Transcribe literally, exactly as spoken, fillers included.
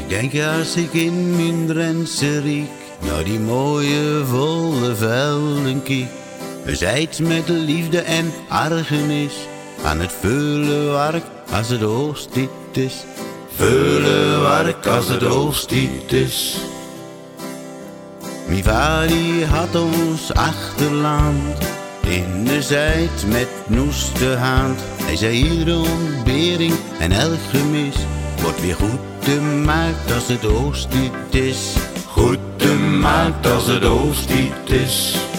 Denk als ik in mijn Drentse riek naar die mooie volle velden kijk. We zijt met liefde en argenis aan het veulen werk als het oogsttijd is. Veulen werk als het oogsttijd is. Mijn vader had ons achterland in de zijt met noeste hand. Hij zei iedere ontbering en elk gemis wordt weer goed gemaakt als het oogsttijd is. Goed gemaakt als het oogsttijd is.